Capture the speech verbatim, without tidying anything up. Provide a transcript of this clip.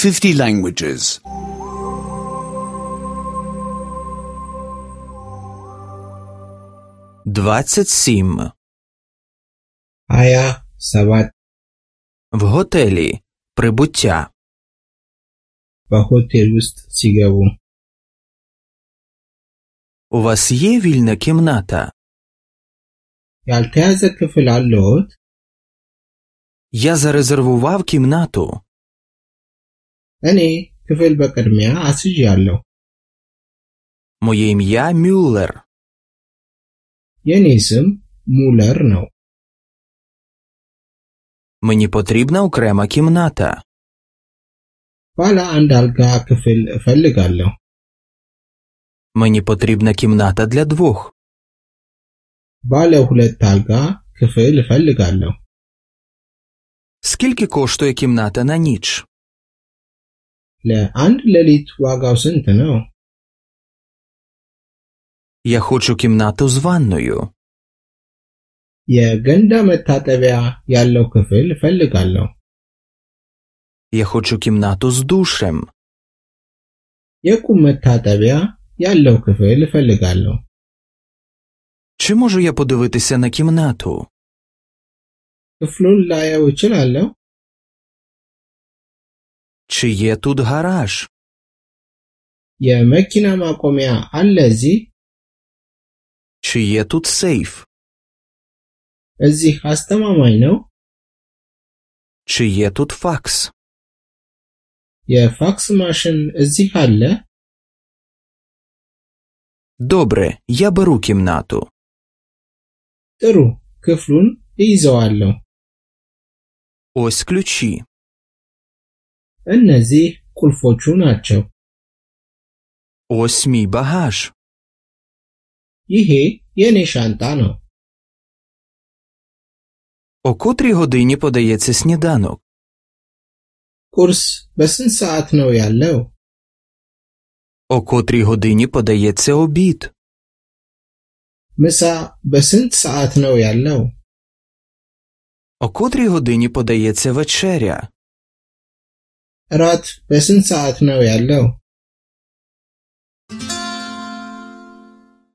fifty languages. двадцять сім. ሀያ ሰባት В готелі. Прибуття. በሆቴል ውስጥ ሲገቡ У вас є вільна кімната? ያልተያዘ ክፍል አለዎት? Я зарезервував кімнату. እኔ ክፍል በቅድሚያ አስይዣለሁ። Моє ім'я Мюллер. የኔ ስም ሙለር ነው። Мені потрібна окрема кімната. ባለ አንድ አልጋ ክፍል እፈልጋለሁ። Мені потрібна кімната для двох. ባለ ሁለት አልጋ ክፍል እፈልጋለሁ። Скільки коштує кімната на ніч? ለአንድ ሌሊት ዋጋው ስንት ነው? Я хочу кімнату з ванною. የገንዳ መታጠቢያ ያለው ክፍል እፈልጋለሁ። Я хочу кімнату з душем. የቁም መታጠቢያ ያለው ክፍል እፈልጋለሁ። Чи можу я подивитися на кімнату? ክፍሉን ላየው እችላለሁ? Чи є тут гараж? የመኪና ማቆሚያ አለ እዚህ? Чи є тут сейф? እዚህ አስተማማኝ ነው? Чи є тут факс? የፋክስ ማሽን እዚህ አለ? Добре, я беру кімнату. ጥሩ፣ ክፍሉን እይዘዋለሁ። Ось ключі. እነዚህ ቁልፎቹ ናቸው። Ось мій багаж. ይሄ የኔ ሻንጣ ነው። О котрій годині подається сніданок? ቁርስ በስንት ሰዓት ነው ያለው? О котрій годині подається обід? ምሳ በስንት ሰዓት ነው ያለው? О котрій годині подається вечеря? እራት በስንት ሰዓት ነው ያለው?